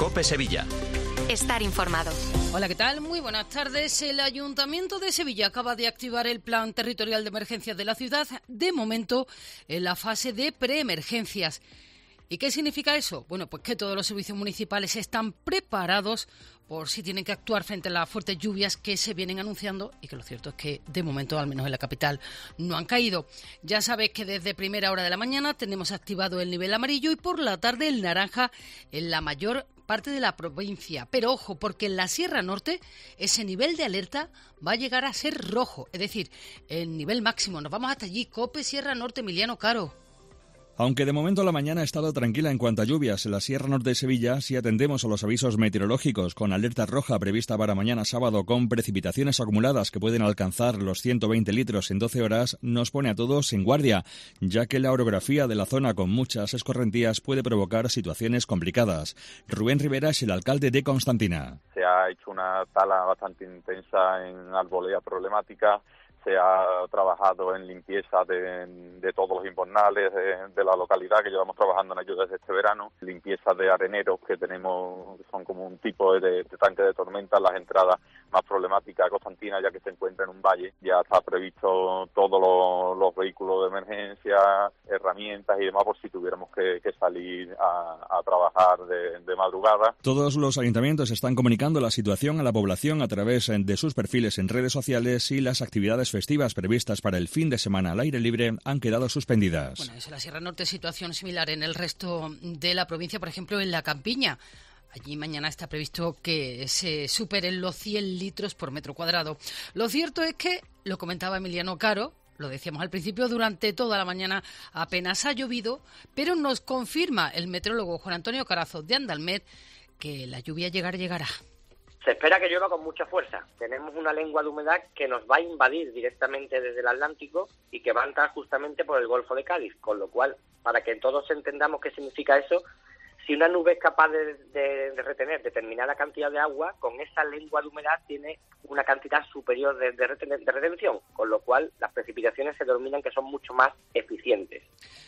COPE Sevilla. Estar informado. Hola, ¿qué tal? Muy buenas tardes. El Ayuntamiento de Sevilla acaba de activar el Plan Territorial de Emergencias de la ciudad, de momento en la fase de preemergencias. ¿Y qué significa eso? Bueno, pues que todos los servicios municipales están preparados por si tienen que actuar frente a las fuertes lluvias que se vienen anunciando y que lo cierto es que de momento, al menos en la capital, no han caído. Ya sabéis que desde primera hora de la mañana tenemos activado el nivel amarillo y por la tarde el naranja en la mayor parte de la provincia. Pero ojo, porque en la Sierra Norte ese nivel de alerta va a llegar a ser rojo, es decir, el nivel máximo. Nos vamos hasta allí, COPE Sierra Norte, Emiliano Caro. Aunque de momento la mañana ha estado tranquila en cuanto a lluvias, en la Sierra Norte de Sevilla sí atendemos a los avisos meteorológicos con alerta roja prevista para mañana sábado con precipitaciones acumuladas que pueden alcanzar los 120 litros en 12 horas, nos pone a todos en guardia, ya que la orografía de la zona con muchas escorrentías puede provocar situaciones complicadas. Rubén Rivera es el alcalde de Constantina. Se ha hecho una tala bastante intensa en arboleda problemática. Se ha trabajado en limpieza de todos los invernales de la localidad, que llevamos trabajando en ayuda desde este verano, limpieza de areneros que tenemos, que son como un tipo de tanque de tormenta, las entradas más problemáticas a Constantina, ya que se encuentra en un valle. Ya está previsto todos los vehículos de emergencia, herramientas y demás, por si tuviéramos que salir a trabajar de madrugada. Todos los ayuntamientos están comunicando la situación a la población a través de sus perfiles en redes sociales y las actividades festivas previstas para el fin de semana al aire libre han quedado suspendidas. Bueno, es la Sierra Norte, situación similar en el resto de la provincia, por ejemplo, en La Campiña. Allí mañana está previsto que se superen los 100 litros por metro cuadrado. Lo cierto es que, lo comentaba Emiliano Caro, lo decíamos al principio, durante toda la mañana apenas ha llovido, pero nos confirma el meteorólogo Juan Antonio Carazo de Andalmet que la lluvia llegará. Se espera que llueva con mucha fuerza. Tenemos una lengua de humedad que nos va a invadir directamente desde el Atlántico y que va a entrar justamente por el Golfo de Cádiz, con lo cual, para que todos entendamos qué significa eso, si una nube es capaz de retener determinada cantidad de agua, con esa lengua de humedad tiene una cantidad superior de retención, con lo cual las precipitaciones se denominan que son mucho más eficientes.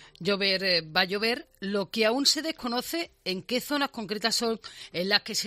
Va a llover, lo que aún se desconoce en qué zonas concretas son en las que se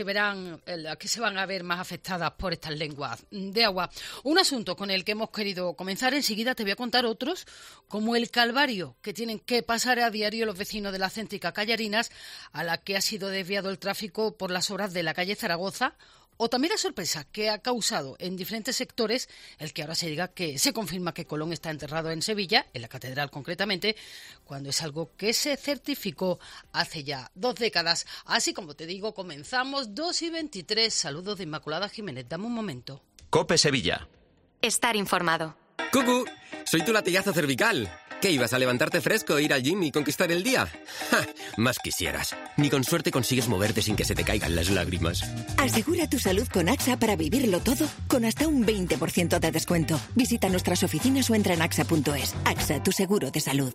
van a ver más afectadas por estas lenguas de agua. Un asunto con el que hemos querido comenzar, enseguida te voy a contar otros, como el calvario que tienen que pasar a diario los vecinos de la céntrica calle Harinas, a la que ha sido desviado el tráfico por las obras de la calle Zaragoza, o también la sorpresa que ha causado en diferentes sectores el que ahora se diga que se confirma que Colón está enterrado en Sevilla, en la catedral concretamente, cuando es algo que se certificó hace ya 2 décadas. Así como te digo, comenzamos 2:23. Saludos de Inmaculada Jiménez. Dame un momento. COPE Sevilla. Estar informado. ¡Cucú! Soy tu latigazo cervical. ¿Qué, ibas a levantarte fresco, ir al gym y conquistar el día? ¡Ja! Más quisieras. Ni con suerte consigues moverte sin que se te caigan las lágrimas. Asegura tu salud con AXA para vivirlo todo con hasta un 20% de descuento. Visita nuestras oficinas o entra en AXA.es. AXA, tu seguro de salud.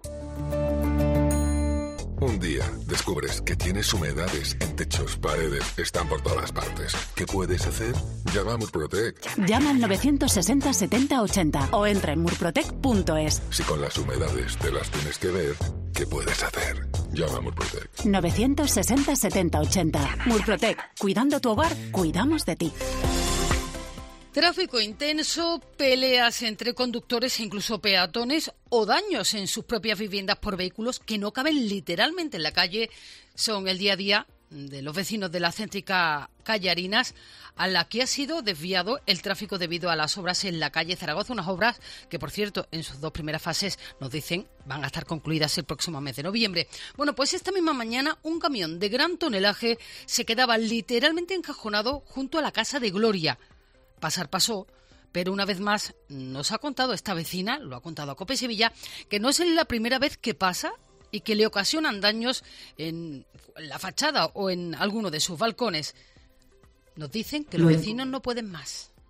Un día descubres que tienes humedades en techos, paredes, están por todas partes. ¿Qué puedes hacer? Llama a Murprotec. Llama al 960 70 80 o entra en murprotec.es. Si con las humedades te las tienes que ver, ¿qué puedes hacer? Llama a Murprotec. 960 70 80. Murprotec. Cuidando tu hogar, cuidamos de ti. Tráfico intenso, peleas entre conductores e incluso peatones o daños en sus propias viviendas por vehículos que no caben literalmente en la calle son el día a día de los vecinos de la céntrica calle Harinas, a la que ha sido desviado el tráfico debido a las obras en la calle Zaragoza, unas obras que, por cierto, en sus 2 primeras fases, nos dicen, van a estar concluidas el próximo mes de noviembre. Bueno, pues esta misma mañana un camión de gran tonelaje se quedaba literalmente encajonado junto a la casa de Gloria. Pasar pasó, pero una vez más nos ha contado esta vecina, lo ha contado a COPE Sevilla, que no es la primera vez que pasa y que le ocasionan daños en la fachada o en alguno de sus balcones. Nos dicen que los vecinos no pueden más.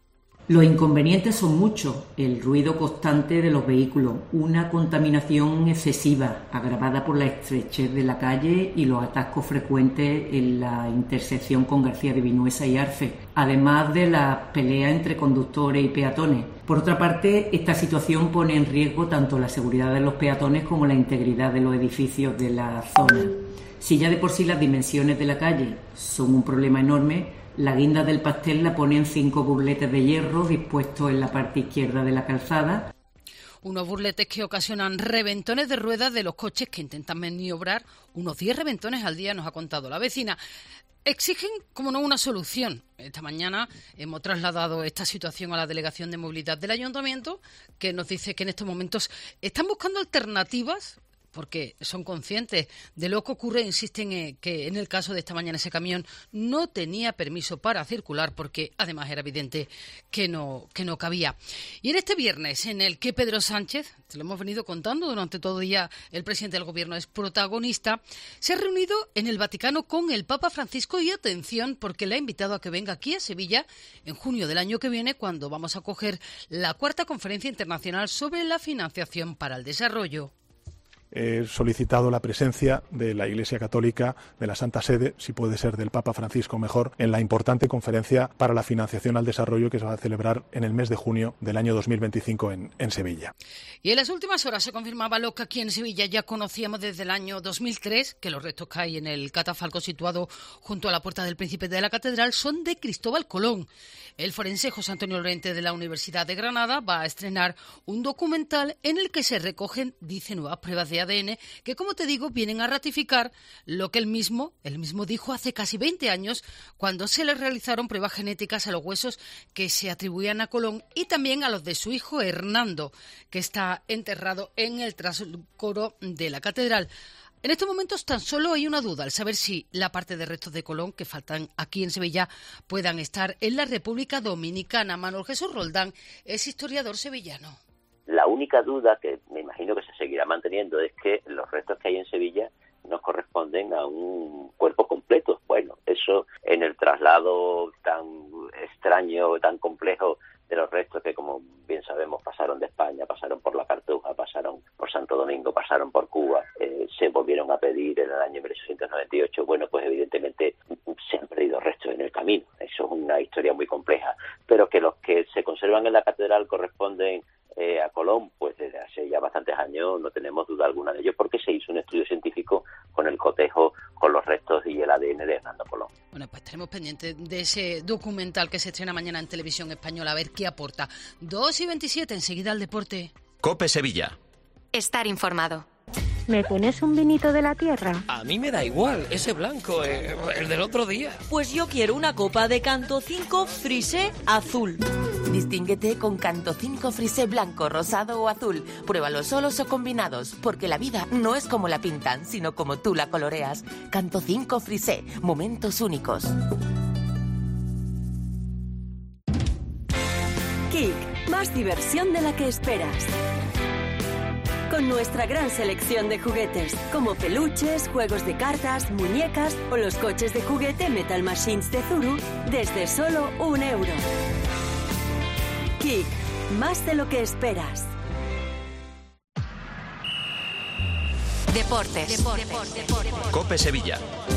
Los inconvenientes son muchos: el ruido constante de los vehículos, una contaminación excesiva agravada por la estrechez de la calle y los atascos frecuentes en la intersección con García de Vinuesa y Arce, además de las peleas entre conductores y peatones. Por otra parte, esta situación pone en riesgo tanto la seguridad de los peatones como la integridad de los edificios de la zona. Si ya de por sí las dimensiones de la calle son un problema enorme, la guinda del pastel la ponen 5 burletes de hierro dispuestos en la parte izquierda de la calzada. Unos burletes que ocasionan reventones de ruedas de los coches que intentan maniobrar. Unos 10 reventones al día, nos ha contado la vecina. Exigen, como no, una solución. Esta mañana hemos trasladado esta situación a la Delegación de Movilidad del Ayuntamiento, que nos dice que en estos momentos están buscando alternativas, porque son conscientes de lo que ocurre. Insisten que en el caso de esta mañana ese camión no tenía permiso para circular, porque además era evidente que no cabía. Y en este viernes, en el que Pedro Sánchez, te lo hemos venido contando durante todo el día, el presidente del Gobierno es protagonista, se ha reunido en el Vaticano con el Papa Francisco, y atención, porque le ha invitado a que venga aquí a Sevilla en junio del año que viene, cuando vamos a acoger la 4ª Conferencia Internacional sobre la Financiación para el Desarrollo. He solicitado la presencia de la Iglesia Católica, de la Santa Sede, si puede ser del Papa Francisco mejor, en la importante conferencia para la financiación al desarrollo que se va a celebrar en el mes de junio del año 2025 en Sevilla. Y en las últimas horas se confirmaba lo que aquí en Sevilla ya conocíamos desde el año 2003, que los restos que hay en el catafalco situado junto a la Puerta del Príncipe de la Catedral son de Cristóbal Colón. El forense José Antonio Lorente de la Universidad de Granada va a estrenar un documental en el que se recogen, dice, nuevas pruebas de ADN que, como te digo, vienen a ratificar lo que él mismo dijo hace casi 20 años, cuando se le realizaron pruebas genéticas a los huesos que se atribuían a Colón y también a los de su hijo Hernando, que está enterrado en el trascoro de la catedral. En estos momentos tan solo hay una duda, al saber si la parte de restos de Colón que faltan aquí en Sevilla puedan estar en la República Dominicana. Manuel Jesús Roldán es historiador sevillano. La única duda, que me imagino que se seguirá manteniendo, es que los restos que hay en Sevilla no corresponden a un cuerpo completo. Bueno, eso en el traslado tan extraño, tan complejo de los restos que, como bien sabemos, pasaron de España, pasaron por la Cartuja, pasaron por Santo Domingo, pasaron por Cuba, se volvieron a pedir en el año 1898. Bueno, pues evidentemente se han perdido restos en el camino. Eso es una historia muy compleja. Pero que los que se conservan en la catedral corresponden a Colón, pues desde hace ya bastantes años no tenemos duda alguna de ello, porque se hizo un estudio científico con el cotejo, con los restos y el ADN de Hernando Colón. Bueno, pues estaremos pendientes de ese documental que se estrena mañana en Televisión Española, a ver qué aporta. 2:27, enseguida al deporte. COPE Sevilla. Estar informado. ¿Me pones un vinito de la tierra? A mí me da igual, ese blanco, el del otro día. Pues yo quiero una copa de Canto 5 Frisé azul. Distínguete con Canto 5 Frisé blanco, rosado o azul. Pruébalos solos o combinados, porque la vida no es como la pintan, sino como tú la coloreas. Canto 5 Frisé, momentos únicos. Kik, más diversión de la que esperas. Con nuestra gran selección de juguetes, como peluches, juegos de cartas, muñecas o los coches de juguete Metal Machines de Zuru, desde solo €1. Kik, más de lo que esperas. Deportes. COPE Sevilla.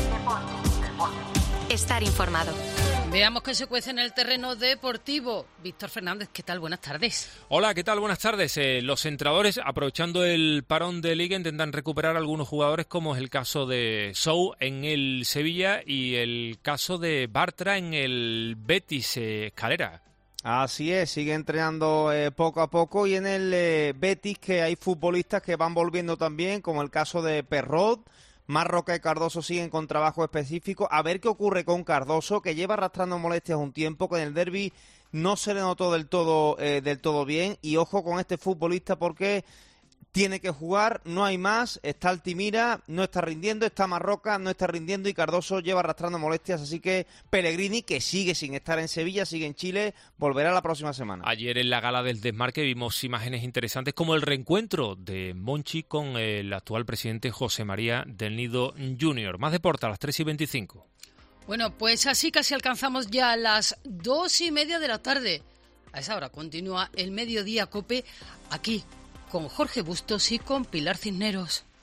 Estar informado. Veamos qué se cuece en el terreno deportivo. Víctor Fernández, ¿qué tal? Buenas tardes. Hola, ¿qué tal? Buenas tardes. Los entrenadores, aprovechando el parón de Liga, intentan recuperar algunos jugadores, como es el caso de Sou en el Sevilla y el caso de Bartra en el Betis. Escalera. Así es, sigue entrenando poco a poco, y en el Betis que hay futbolistas que van volviendo también, como el caso de Perrot. Marroca y Cardoso siguen con trabajo específico. A ver qué ocurre con Cardoso, que lleva arrastrando molestias un tiempo, que en el derbi no se le notó del todo bien. Y ojo con este futbolista, porque tiene que jugar, no hay más. Está Altimira, no está rindiendo, está Marroca, no está rindiendo, y Cardoso lleva arrastrando molestias. Así que Pellegrini, que sigue sin estar en Sevilla, sigue en Chile, volverá la próxima semana. Ayer en la gala del Desmarque vimos imágenes interesantes, como el reencuentro de Monchi con el actual presidente José María del Nido Jr. Más deporte a las 3:25. Bueno, pues así casi alcanzamos ya las 2:30 de la tarde. A esa hora continúa el Mediodía COPE aquí con Jorge Bustos y con Pilar Cisneros.